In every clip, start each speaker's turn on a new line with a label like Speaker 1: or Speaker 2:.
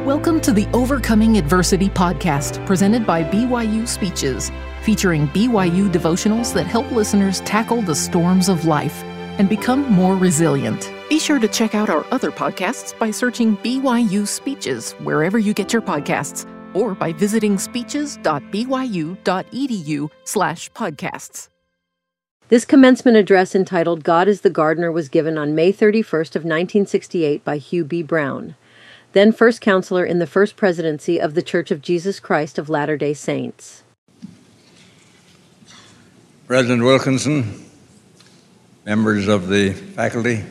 Speaker 1: Welcome to the Overcoming Adversity podcast, presented by BYU Speeches, featuring BYU devotionals that help listeners tackle the storms of life and become more resilient. Be sure to check out our other podcasts by searching BYU Speeches wherever you get your podcasts, or by visiting speeches.byu.edu/podcasts.
Speaker 2: This commencement address entitled God is the Gardener was given on May 31st of 1968 by Hugh B. Brown, then first counselor in the First Presidency of the Church of Jesus Christ of Latter-day Saints.
Speaker 3: President Wilkinson, members of the faculty,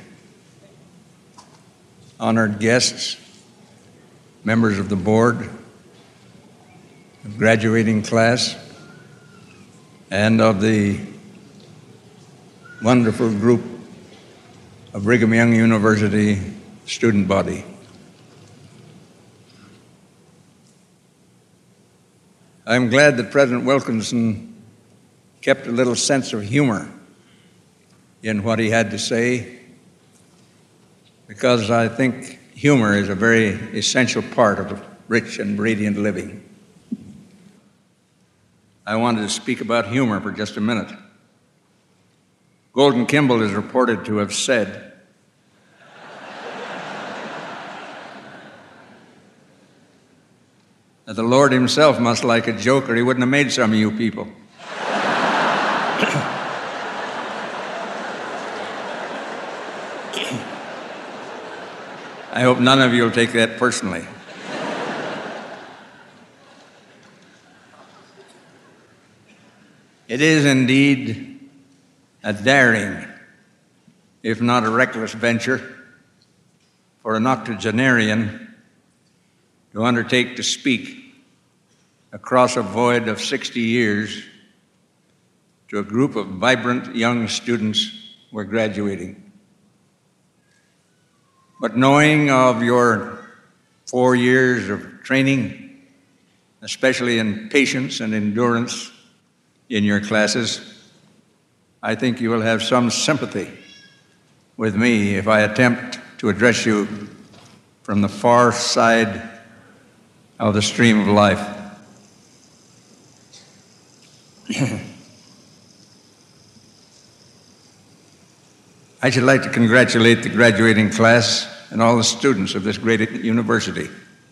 Speaker 3: honored guests, members of the board, the graduating class, and of the wonderful group of Brigham Young University student body. I'm glad that President Wilkinson kept a little sense of humor in what he had to say, because I think humor is a very essential part of rich and radiant living. I wanted to speak about humor for just a minute. Golden Kimball is reported to have said, that the Lord himself must like a joke, or he wouldn't have made some of you people. I hope none of you will take that personally. It is indeed a daring, if not a reckless venture, for an octogenarian to undertake to speak across a void of 60 years to a group of vibrant young students who are graduating. But knowing of your 4 years of training, especially in patience and endurance in your classes, I think you will have some sympathy with me if I attempt to address you from the far side of the stream of life. I should like to congratulate the graduating class and all the students of this great university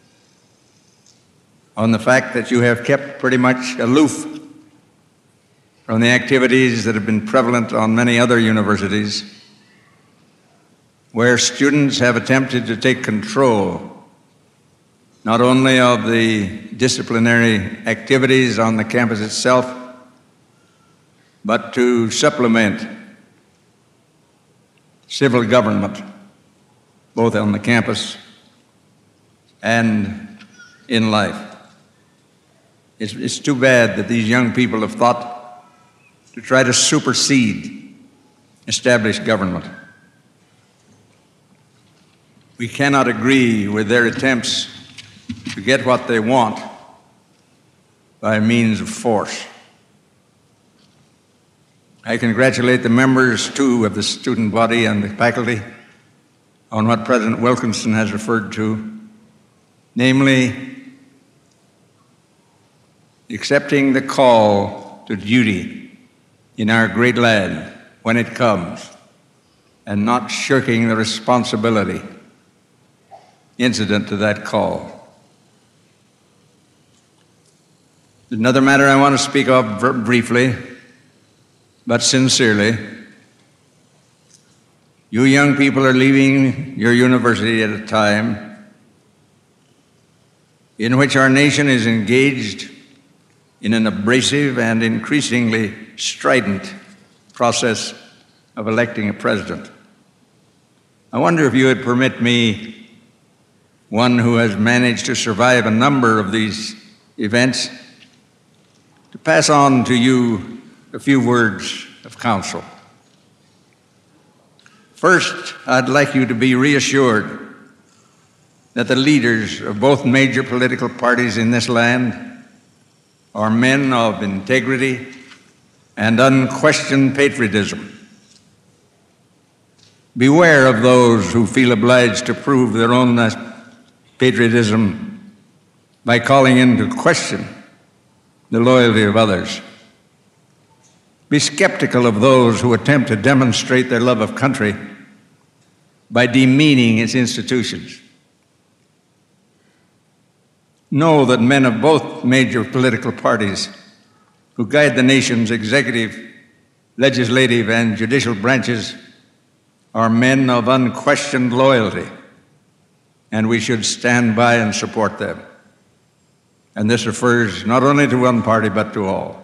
Speaker 3: on the fact that you have kept pretty much aloof from the activities that have been prevalent on many other universities, where students have attempted to take control not only of the disciplinary activities on the campus itself, but to supplement civil government, both on the campus and in life. It's too bad that these young people have thought to try to supersede established government. We cannot agree with their attempts to get what they want by means of force. I congratulate the members, too, of the student body and the faculty on what President Wilkinson has referred to, namely accepting the call to duty in our great land when it comes, and not shirking the responsibility incident to that call. Another matter I want to speak of briefly, but sincerely. You young people are leaving your university at a time in which our nation is engaged in an abrasive and increasingly strident process of electing a president. I wonder if you would permit me, one who has managed to survive a number of these events, to pass on to you a few words of counsel. First, I'd like you to be reassured that the leaders of both major political parties in this land are men of integrity and unquestioned patriotism. Beware of those who feel obliged to prove their own patriotism by calling into question the loyalty of others. Be skeptical of those who attempt to demonstrate their love of country by demeaning its institutions. Know that men of both major political parties who guide the nation's executive, legislative, and judicial branches are men of unquestioned loyalty, and we should stand by and support them. And this refers not only to one party, but to all.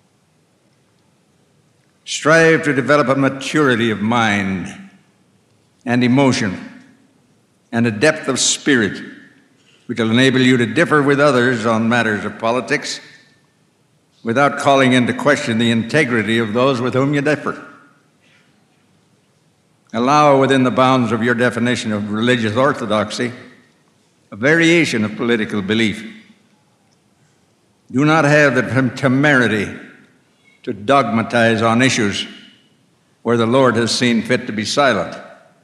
Speaker 3: Strive to develop a maturity of mind and emotion and a depth of spirit which will enable you to differ with others on matters of politics without calling into question the integrity of those with whom you differ. Allow within the bounds of your definition of religious orthodoxy a variation of political belief. Do not have the temerity to dogmatize on issues where the Lord has seen fit to be silent.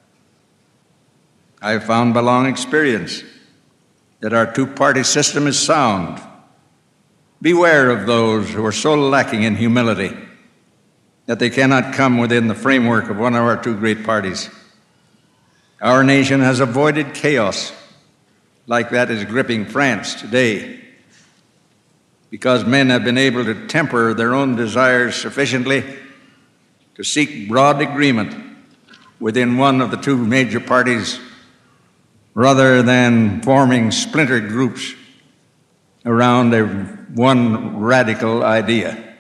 Speaker 3: I have found by long experience that our two-party system is sound. Beware of those who are so lacking in humility that they cannot come within the framework of one of our two great parties. Our nation has avoided chaos like that is gripping France today because men have been able to temper their own desires sufficiently to seek broad agreement within one of the two major parties rather than forming splintered groups around one radical idea.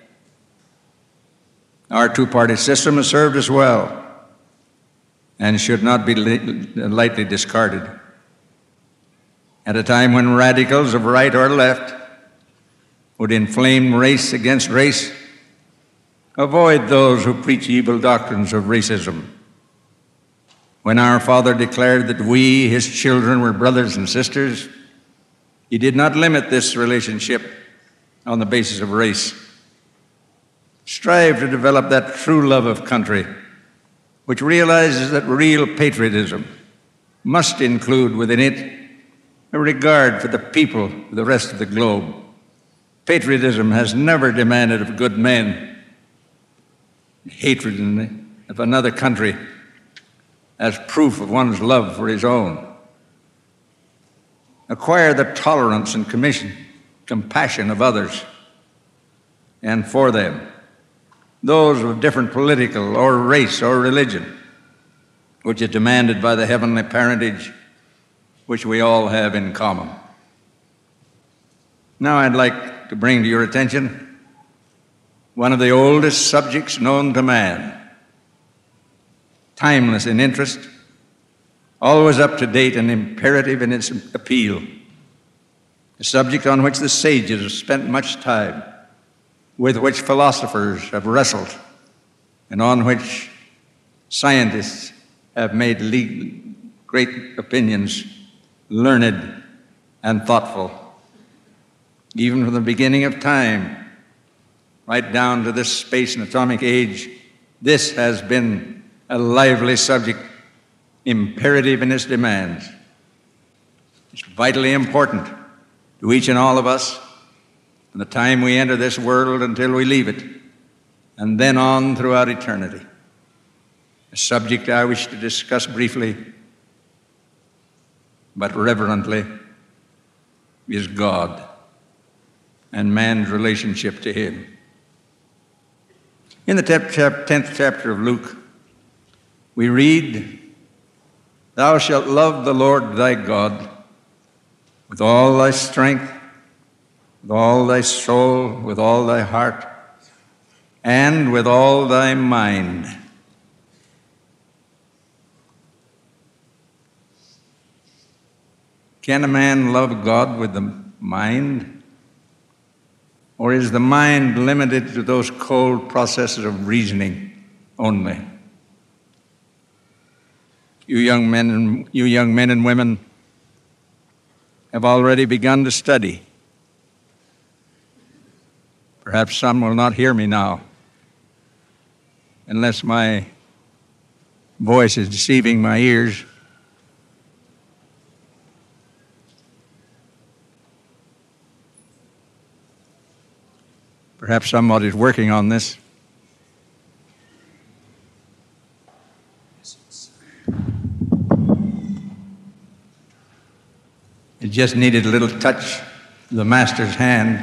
Speaker 3: Our two-party system has served us well and should not be lightly discarded. At a time when radicals of right or left would inflame race against race, avoid those who preach evil doctrines of racism. When our Father declared that we, His children, were brothers and sisters, He did not limit this relationship on the basis of race. Strive to develop that true love of country, which realizes that real patriotism must include within it a regard for the people of the rest of the globe. Patriotism has never demanded of good men hatred of another country as proof of one's love for his own. Acquire the tolerance and compassion of others and for them, those of different political or race or religion, which is demanded by the heavenly parentage which we all have in common. Now I'd like to bring to your attention one of the oldest subjects known to man, timeless in interest, always up to date and imperative in its appeal, a subject on which the sages have spent much time, with which philosophers have wrestled, and on which scientists have made great opinions, learned and thoughtful. Even from the beginning of time, right down to this space and atomic age, this has been a lively subject, imperative in its demands. It's vitally important to each and all of us from the time we enter this world until we leave it, and then on throughout eternity. A subject I wish to discuss briefly, but reverently, is God and man's relationship to Him. In the 10th chapter of Luke, we read, "Thou shalt love the Lord thy God with all thy strength, with all thy soul, with all thy heart, and with all thy mind." Can a man love God with the mind? Or is the mind limited to those cold processes of reasoning only? You young men and women have already begun to study. Perhaps some will not hear me now, unless my voice is deceiving my ears. Perhaps somebody's working on this. It just needed a little touch of the master's hand.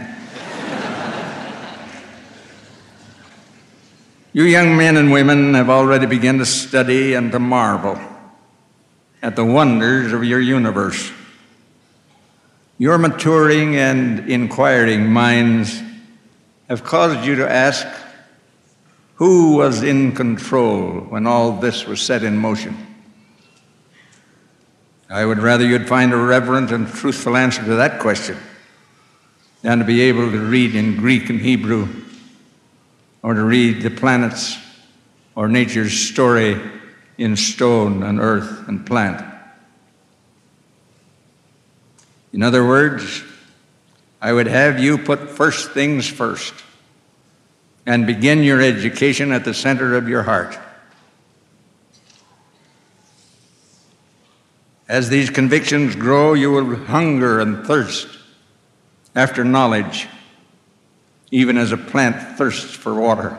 Speaker 3: You young men and women have already begun to study and to marvel at the wonders of your universe. Your maturing and inquiring minds have caused you to ask, who was in control when all this was set in motion? I would rather you'd find a reverent and truthful answer to that question than to be able to read in Greek and Hebrew, or to read the planets or nature's story in stone and earth and plant. In other words, I would have you put first things first and begin your education at the center of your heart. As these convictions grow, you will hunger and thirst after knowledge, even as a plant thirsts for water.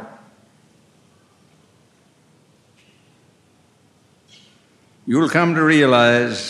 Speaker 3: You will come to realize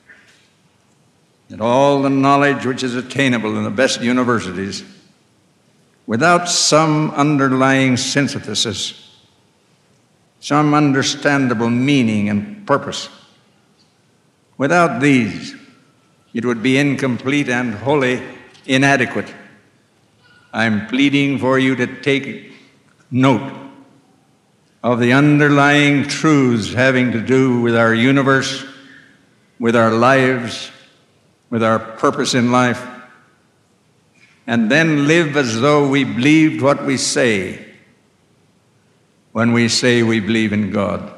Speaker 3: that all the knowledge which is attainable in the best universities, without some underlying synthesis, some understandable meaning and purpose, without these, it would be incomplete and wholly inadequate. I'm pleading for you to take note of the underlying truths having to do with our universe, with our lives, with our purpose in life, and then live as though we believed what we say when we say we believe in God.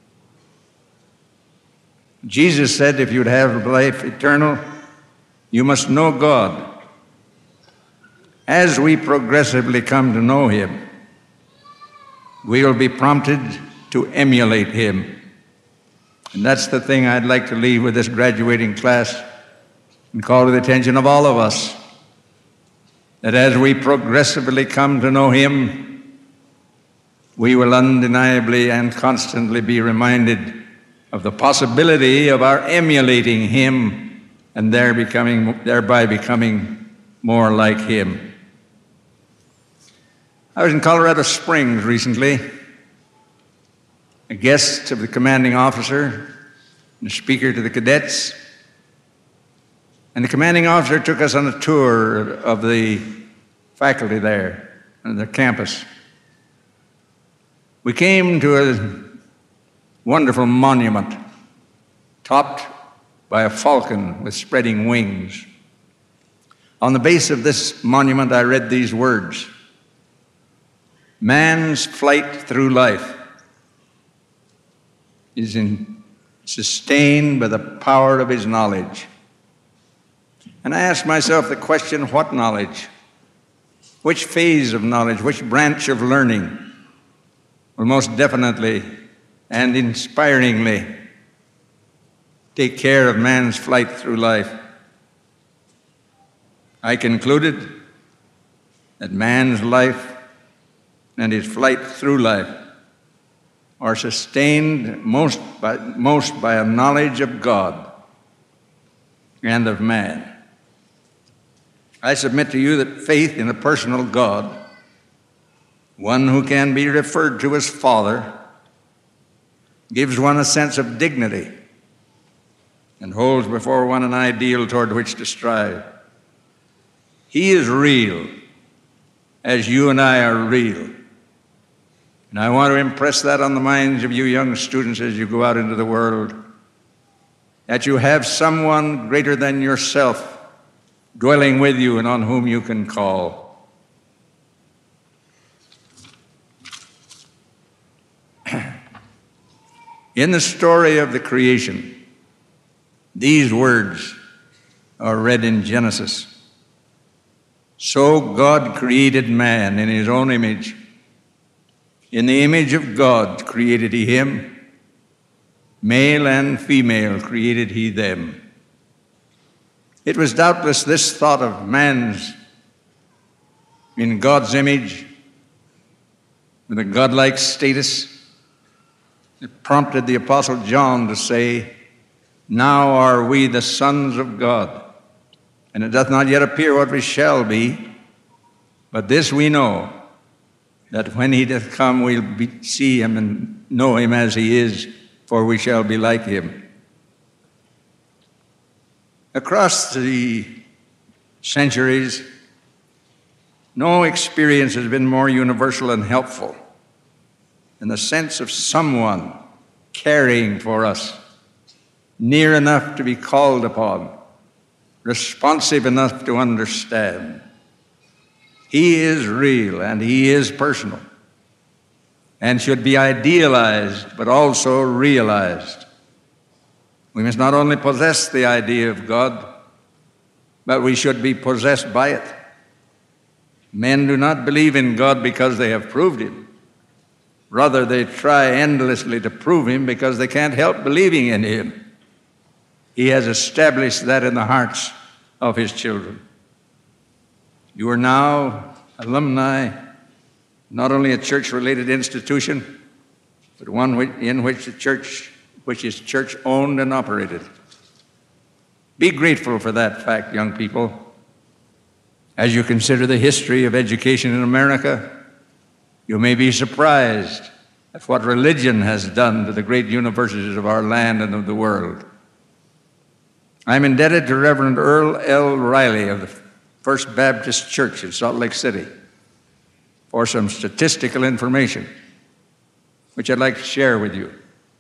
Speaker 3: Jesus said, if you'd have life eternal, you must know God. As we progressively come to know Him, we will be prompted to emulate Him. And that's the thing I'd like to leave with this graduating class and call to the attention of all of us, that as we progressively come to know Him, we will undeniably and constantly be reminded of the possibility of our emulating Him and thereby becoming more like Him. I was in Colorado Springs recently, a guest of the commanding officer and a speaker to the cadets. And the commanding officer took us on a tour of the faculty there and their campus. We came to a wonderful monument topped by a falcon with spreading wings. On the base of this monument, I read these words: man's flight through life is sustained by the power of his knowledge. And I asked myself the question, what knowledge? Which phase of knowledge, which branch of learning will most definitely and inspiringly take care of man's flight through life? I concluded that man's life and his flight through life are sustained most by a knowledge of God and of man. I submit to you that faith in a personal God, one who can be referred to as Father, gives one a sense of dignity and holds before one an ideal toward which to strive. He is real, as you and I are real. And I want to impress that on the minds of you young students as you go out into the world, that you have someone greater than yourself dwelling with you and on whom you can call. In the story of the creation, these words are read in Genesis. So God created man in his own image. In the image of God created he him. Male and female created he them. It was doubtless this thought of man's in God's image, with a godlike status. It prompted the Apostle John to say, "Now are we the sons of God, and it doth not yet appear what we shall be, but this we know, that when he doth come, we'll see him and know him as he is, for we shall be like him." Across the centuries, no experience has been more universal and helpful than the sense of someone caring for us, near enough to be called upon, responsive enough to understand. He is real and he is personal and should be idealized but also realized. We must not only possess the idea of God, but we should be possessed by it. Men do not believe in God because they have proved him. Rather, they try endlessly to prove him because they can't help believing in him. He has established that in the hearts of his children. You are now alumni, not only a church-related institution, but one in which is church-owned and operated. Be grateful for that fact, young people. As you consider the history of education in America, you may be surprised at what religion has done to the great universities of our land and of the world. I'm indebted to Reverend Earl L. Riley of the First Baptist Church in Salt Lake City for some statistical information, which I'd like to share with you.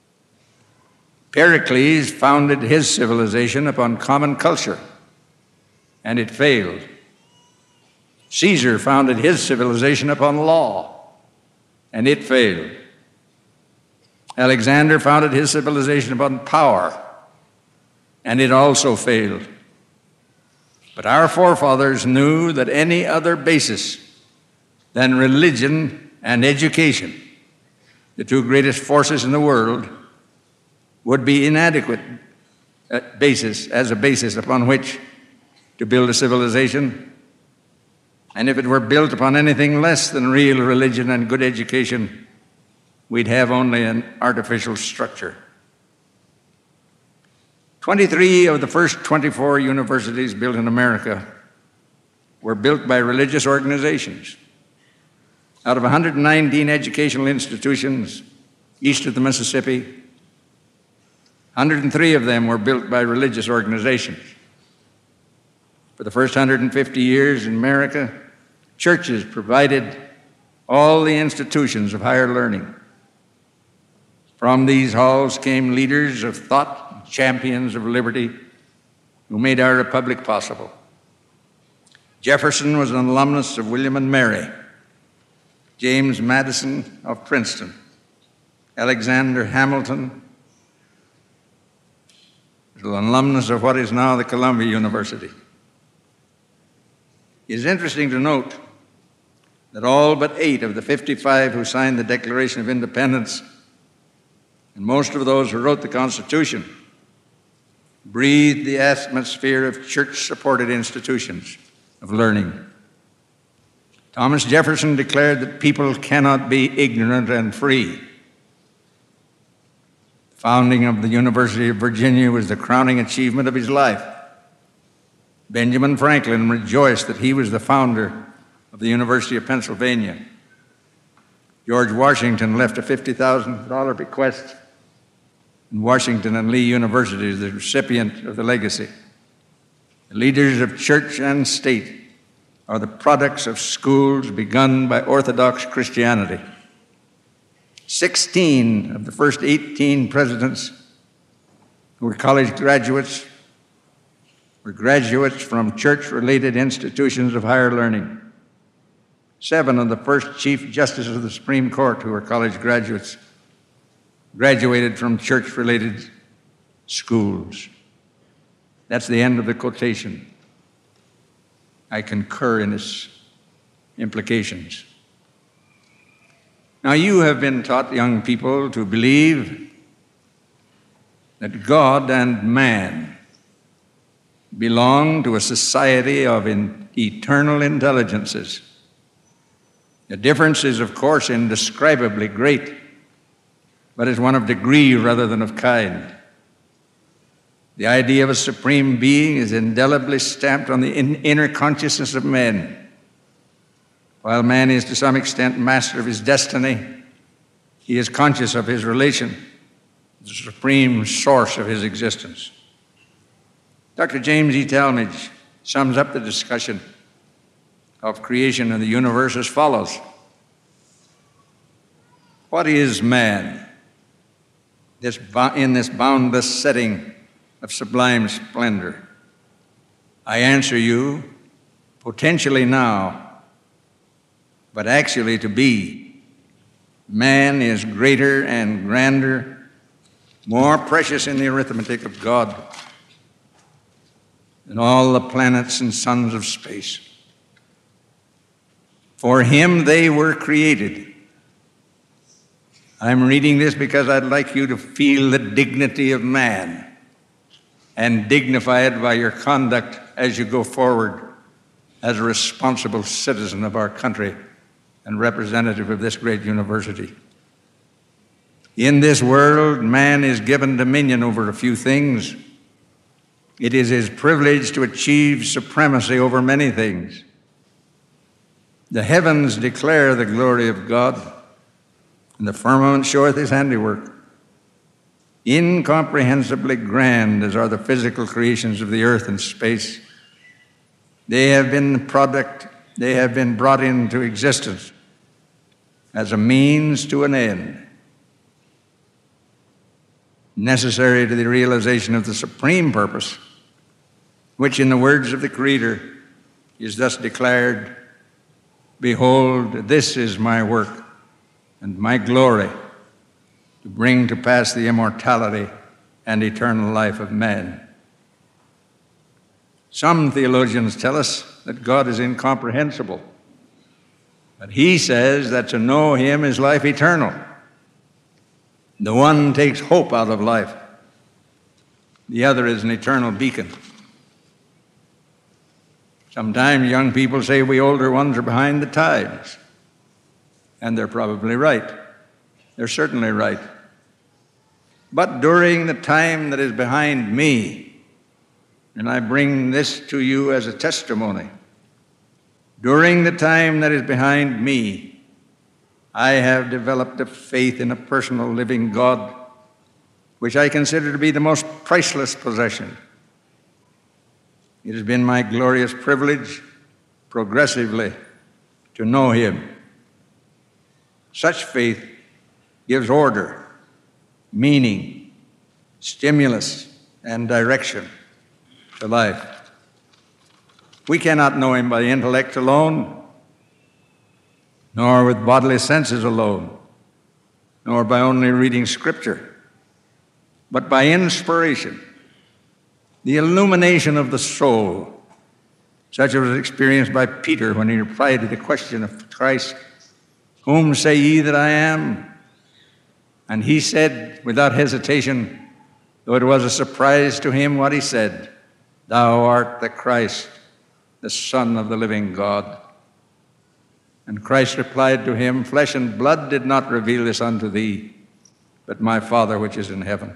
Speaker 3: Pericles founded his civilization upon common culture, and it failed. Caesar founded his civilization upon law, and it failed. Alexander founded his civilization upon power, and it also failed. But our forefathers knew that any other basis than religion and education, the two greatest forces in the world, would be inadequate as a basis upon which to build a civilization. And if it were built upon anything less than real religion and good education, we'd have only an artificial structure. 23 of the first 24 universities built in America were built by religious organizations. Out of 119 educational institutions east of the Mississippi, 103 of them were built by religious organizations. For the first 150 years in America, churches provided all the institutions of higher learning. From these halls came leaders of thought, champions of liberty, who made our republic possible. Jefferson was an alumnus of William and Mary, James Madison of Princeton, Alexander Hamilton was an alumnus of what is now the Columbia University. It is interesting to note that all but 8 of the 55 who signed the Declaration of Independence, and most of those who wrote the Constitution, breathed the atmosphere of church-supported institutions of learning. Thomas Jefferson declared that people cannot be ignorant and free. The founding of the University of Virginia was the crowning achievement of his life. Benjamin Franklin rejoiced that he was the founder of the University of Pennsylvania. George Washington left a $50,000 bequest in Washington and Lee University as the recipient of the legacy. The leaders of church and state are the products of schools begun by Orthodox Christianity. 16 of the first 18 presidents who were college graduates were graduates from church-related institutions of higher learning. 7 of the first chief justices of the Supreme Court who were college graduates graduated from church-related schools. That's the end of the quotation. I concur in its implications. Now, you have been taught, young people, to believe that God and man belong to a society of eternal intelligences The difference is, of course, indescribably great, but is one of degree rather than of kind. The idea of a supreme being is indelibly stamped on the inner consciousness of men. While man is to some extent master of his destiny, he is conscious of his relation, the supreme source of his existence. Dr. James E. Talmage sums up the discussion of creation and the universe as follows. What is man in this boundless setting of sublime splendor? I answer you, potentially now, but actually to be. Man is greater and grander, more precious in the arithmetic of God than all the planets and suns of space. For him they were created. I'm reading this because I'd like you to feel the dignity of man and dignify it by your conduct as you go forward as a responsible citizen of our country and representative of this great university. In this world, man is given dominion over a few things. It is his privilege to achieve supremacy over many things. The heavens declare the glory of God, and the firmament showeth his handiwork. Incomprehensibly grand as are the physical creations of the earth and space, they have been brought into existence as a means to an end, necessary to the realization of the supreme purpose, which in the words of the Creator is thus declared, behold, this is my work and my glory, to bring to pass the immortality and eternal life of man. Some theologians tell us that God is incomprehensible, but he says that to know him is life eternal. The one takes hope out of life. The other is an eternal beacon. Sometimes young people say we older ones are behind the times. And they're probably right. They're certainly right. But during the time that is behind me, and I bring this to you as a testimony, during the time that is behind me, I have developed a faith in a personal living God, which I consider to be the most priceless possession. It has been my glorious privilege progressively to know him. Such faith gives order, meaning, stimulus, and direction to life. We cannot know him by the intellect alone, nor with bodily senses alone, nor by only reading Scripture, but by inspiration, the illumination of the soul, such as was experienced by Peter when he replied to the question of Christ, whom say ye that I am? And he said, without hesitation, though it was a surprise to him what he said, thou art the Christ, the Son of the living God. And Christ replied to him, flesh and blood did not reveal this unto thee, but my Father which is in heaven.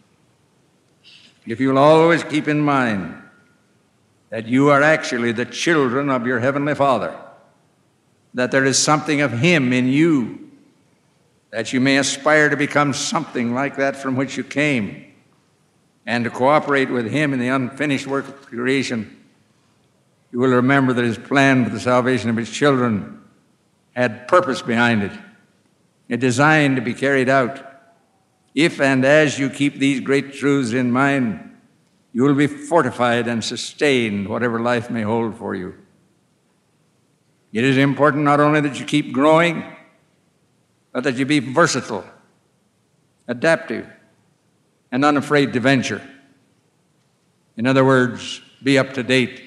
Speaker 3: If you'll always keep in mind that you are actually the children of your heavenly Father, that there is something of him in you, that you may aspire to become something like that from which you came, and to cooperate with him in the unfinished work of creation, you will remember that his plan for the salvation of his children had purpose behind it, a design to be carried out. If and as you keep these great truths in mind, you will be fortified and sustained whatever life may hold for you. It is important not only that you keep growing, but that you be versatile, adaptive, and unafraid to venture. In other words, be up to date.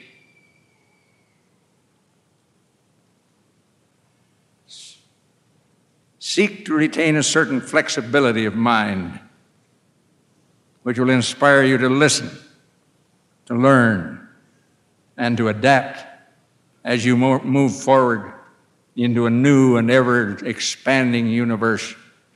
Speaker 3: Seek to retain a certain flexibility of mind, which will inspire you to listen, to learn, and to adapt as you move forward into a new and ever-expanding universe.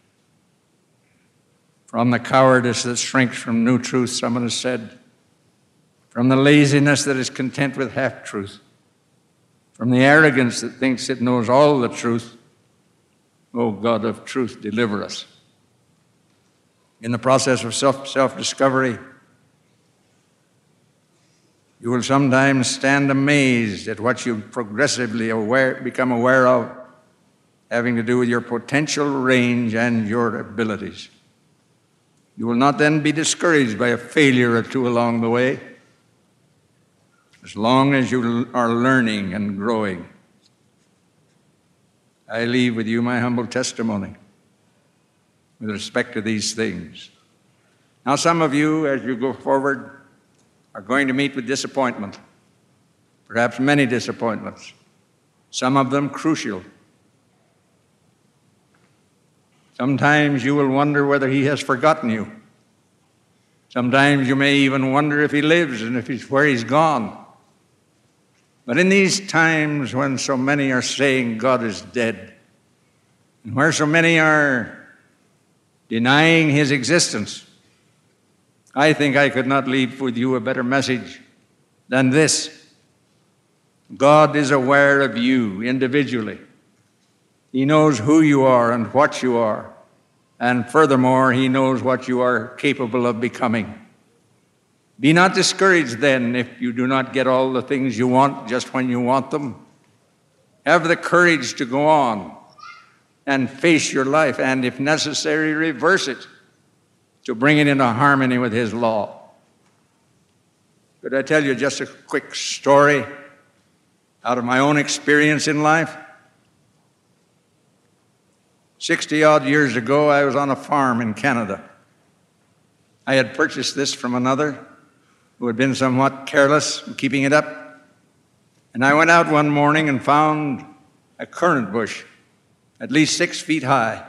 Speaker 3: From the cowardice that shrinks from new truth, someone has said, from the laziness that is content with half-truth, from the arrogance that thinks it knows all the truth, O God of truth, deliver us. In the process of self-discovery, you will sometimes stand amazed at what you progressively become aware of, having to do with your potential range and your abilities. You will not then be discouraged by a failure or two along the way, as long as you are learning and growing. I leave with you my humble testimony with respect to these things. Now, some of you, as you go forward, are going to meet with disappointment, perhaps many disappointments, some of them crucial. Sometimes you will wonder whether he has forgotten you. Sometimes you may even wonder if he lives and where he's gone. But in these times when so many are saying God is dead, and where so many are denying his existence, I think I could not leave with you a better message than this. God is aware of you individually. He knows who you are and what you are. And furthermore, he knows what you are capable of becoming. Be not discouraged then if you do not get all the things you want just when you want them. Have the courage to go on and face your life, and if necessary, reverse it to bring it into harmony with his law. Could I tell you just a quick story out of my own experience in life? 60-odd years ago, I was on a farm in Canada. I had purchased this from another who had been somewhat careless in keeping it up. And I went out one morning and found a currant bush at least 6 feet high.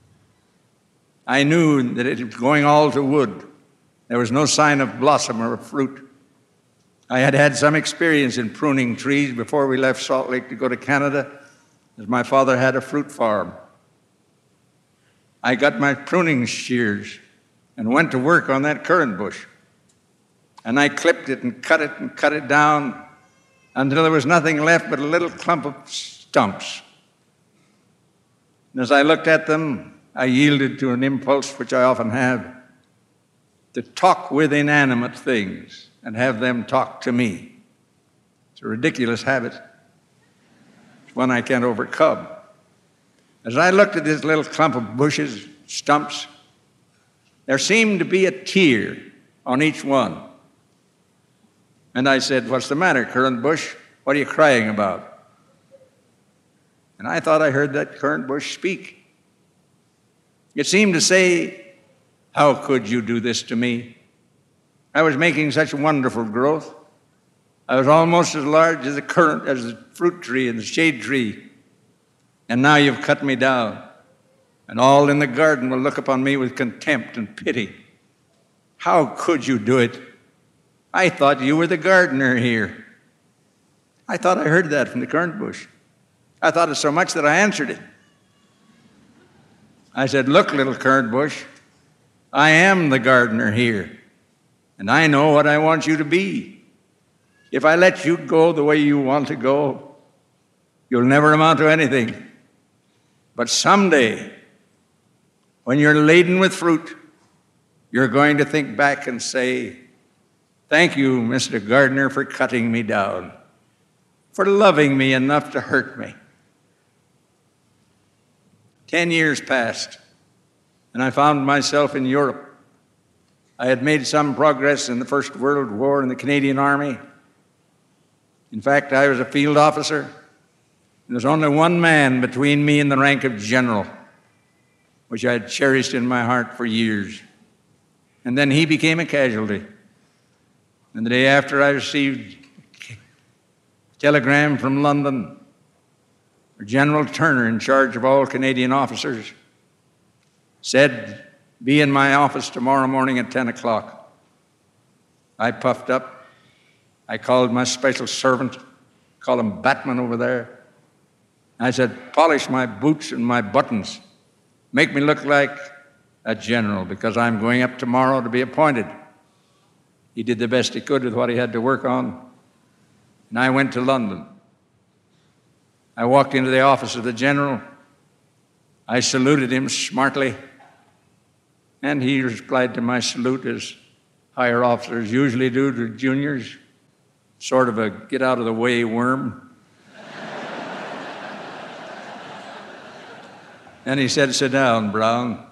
Speaker 3: I knew that it was going all to wood. There was no sign of blossom or of fruit. I had had some experience in pruning trees before we left Salt Lake to go to Canada, as my father had a fruit farm. I got my pruning shears and went to work on that currant bush. And I clipped it and cut it down until there was nothing left but a little clump of stumps. And as I looked at them, I yielded to an impulse which I often have, to talk with inanimate things and have them talk to me. It's a ridiculous habit. It's one I can't overcome. As I looked at this little clump of bushes, stumps, there seemed to be a tear on each one. And I said, "What's the matter, currant bush? What are you crying about?" And I thought I heard that currant bush speak. It seemed to say, "How could you do this to me? I was making such wonderful growth. I was almost as large as the fruit tree and the shade tree. And now you've cut me down. And all in the garden will look upon me with contempt and pity. How could you do it? I thought you were the gardener here." I thought I heard that from the currant bush. I thought it so much that I answered it. I said, "Look, little currant bush, I am the gardener here, and I know what I want you to be. If I let you go the way you want to go, you'll never amount to anything. But someday, when you're laden with fruit, you're going to think back and say, 'Thank you, Mr. Gardener, for cutting me down, for loving me enough to hurt me.'" 10 years passed, and I found myself in Europe. I had made some progress in the First World War in the Canadian Army. In fact, I was a field officer. There's only one man between me and the rank of general, which I had cherished in my heart for years. And then he became a casualty. And the day after, I received a telegram from London where General Turner, in charge of all Canadian officers, said, "Be in my office tomorrow morning at 10 o'clock. I puffed up. I called my special servant, call him Batman over there, I said, polish my boots and my buttons. Make me look like a general, because I'm going up tomorrow to be appointed. He did the best he could with what he had to work on. And I went to London. I walked into the office of the general. I saluted him smartly, and he replied to my salute as higher officers usually do to juniors, sort of a get-out-of-the-way worm. And he said, sit down, Brown.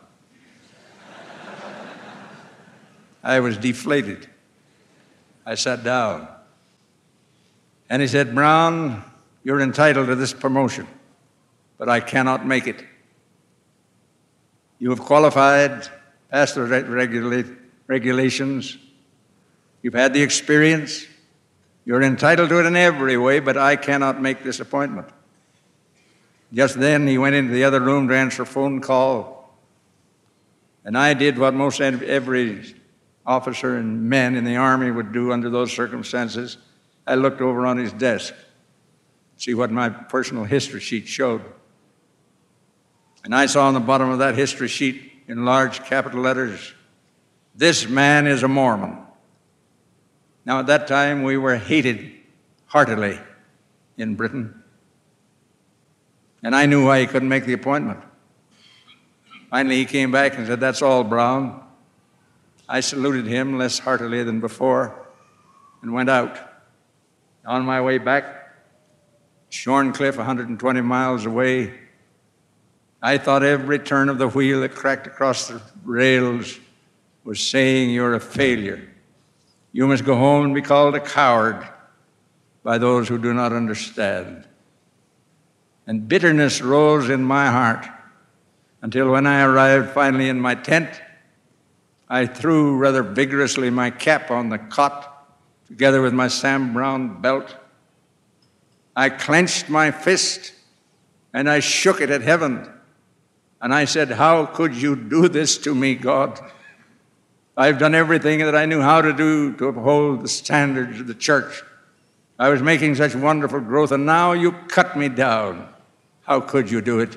Speaker 3: I was deflated. I sat down. And he said, Brown, you're entitled to this promotion, but I cannot make it. You have qualified, passed the regulations. You've had the experience. You're entitled to it in every way, but I cannot make this appointment. Just then, he went into the other room to answer a phone call. And I did what most every officer and men in the Army would do under those circumstances. I looked over on his desk, see what my personal history sheet showed. And I saw on the bottom of that history sheet in large capital letters, this man is a Mormon. Now, at that time, we were hated heartily in Britain. And I knew why he couldn't make the appointment. Finally, he came back and said, that's all, Brown. I saluted him less heartily than before and went out. On my way back, Shorncliffe, 120 miles away, I thought every turn of the wheel that cracked across the rails was saying, you're a failure. You must go home and be called a coward by those who do not understand. And bitterness rose in my heart until when I arrived finally in my tent, I threw rather vigorously my cap on the cot together with my Sam Browne belt. I clenched my fist and I shook it at heaven. And I said, how could you do this to me, God? I've done everything that I knew how to do to uphold the standards of the church. I was making such wonderful growth, and now you cut me down. How could you do it?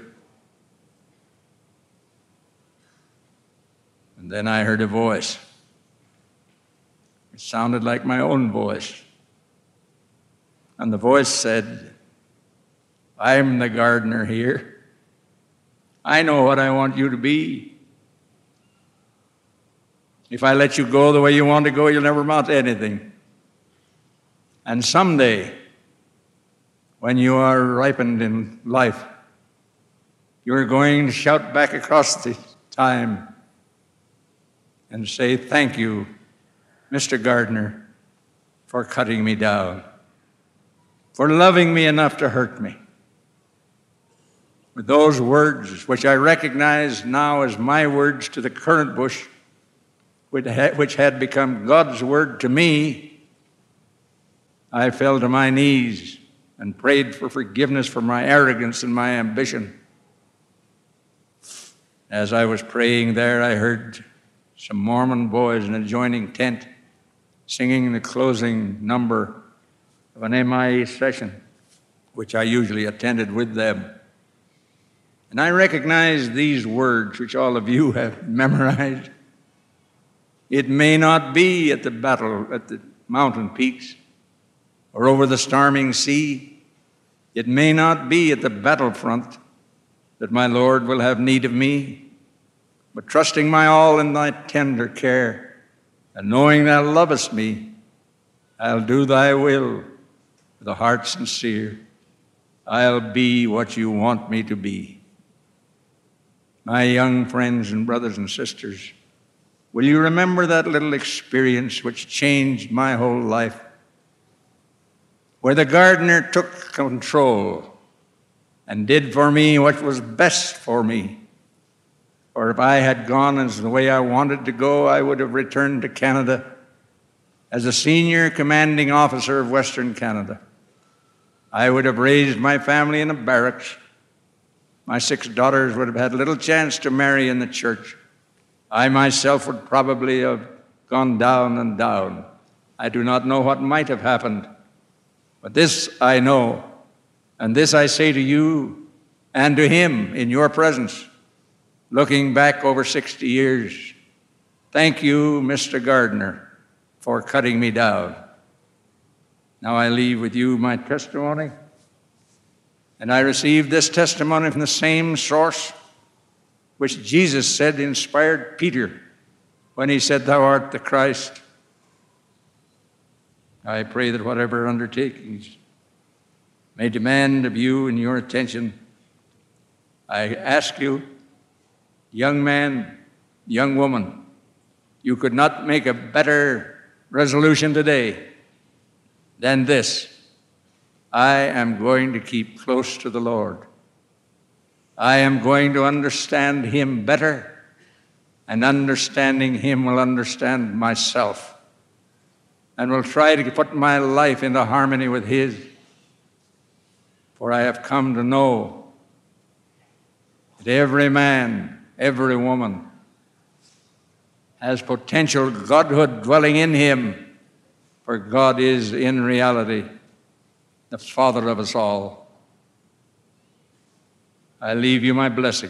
Speaker 3: And then I heard a voice. It sounded like my own voice. And the voice said, I'm the gardener here. I know what I want you to be. If I let you go the way you want to go, you'll never amount to anything. And someday, when you are ripened in life, you're going to shout back across the time and say, thank you, Mr. Gardner, for cutting me down, for loving me enough to hurt me. With those words, which I recognize now as my words to the current Bush, which had become God's word to me, I fell to my knees and prayed for forgiveness for my arrogance and my ambition. As I was praying there, I heard some Mormon boys in an adjoining tent singing the closing number of an MIA session, which I usually attended with them. And I recognized these words, which all of you have memorized. It may not be at the battle, at the mountain peaks, or over the storming sea. It may not be at the battlefront that my Lord will have need of me, but trusting my all in thy tender care, and knowing thou lovest me, I'll do thy will with a heart sincere. I'll be what you want me to be. My young friends and brothers and sisters, will you remember that little experience which changed my whole life? Where the gardener took control and did for me what was best for me. Or if I had gone as the way I wanted to go, I would have returned to Canada as a senior commanding officer of Western Canada. I would have raised my family in a barracks. My 6 daughters would have had little chance to marry in the church. I myself would probably have gone down and down. I do not know what might have happened. But this I know, and this I say to you, and to him in your presence, looking back over 60 years. Thank you, Mr. Gardner, for cutting me down. Now I leave with you my testimony, and I received this testimony from the same source which Jesus said inspired Peter when he said, "Thou art the Christ." I pray that whatever undertakings may demand of you and your attention, I ask you, young man, young woman, you could not make a better resolution today than this: I am going to keep close to the Lord. I am going to understand him better, and understanding him will understand myself, and will try to put my life into harmony with his. For I have come to know that every man, every woman has potential godhood dwelling in him, for God is in reality the Father of us all. I leave you my blessing.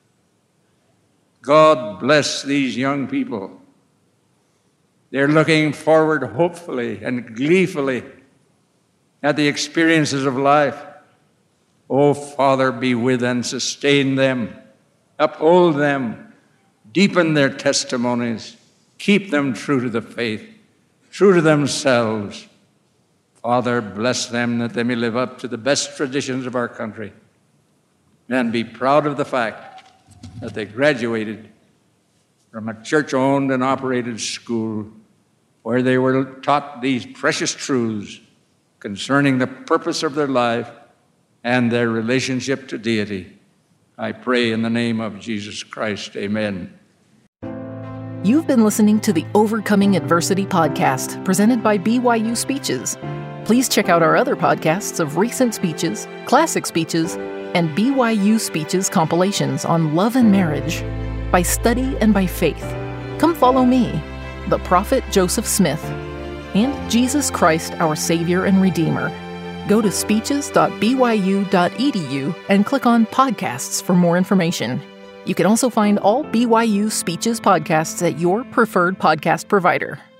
Speaker 3: God bless these young people. They're looking forward hopefully and gleefully at the experiences of life. Oh, Father, be with and sustain them, uphold them, deepen their testimonies, keep them true to the faith, true to themselves. Father, bless them that they may live up to the best traditions of our country and be proud of the fact that they graduated from a church-owned and operated school where they were taught these precious truths concerning the purpose of their life and their relationship to deity. I pray in the name of Jesus Christ. Amen.
Speaker 1: You've been listening to the Overcoming Adversity podcast presented by BYU Speeches. Please check out our other podcasts of recent speeches, classic speeches, and BYU Speeches compilations on love and marriage, by study and by faith. Come follow me, the Prophet Joseph Smith, and Jesus Christ, our Savior and Redeemer. Go to speeches.byu.edu and click on podcasts for more information. You can also find all BYU Speeches podcasts at your preferred podcast provider.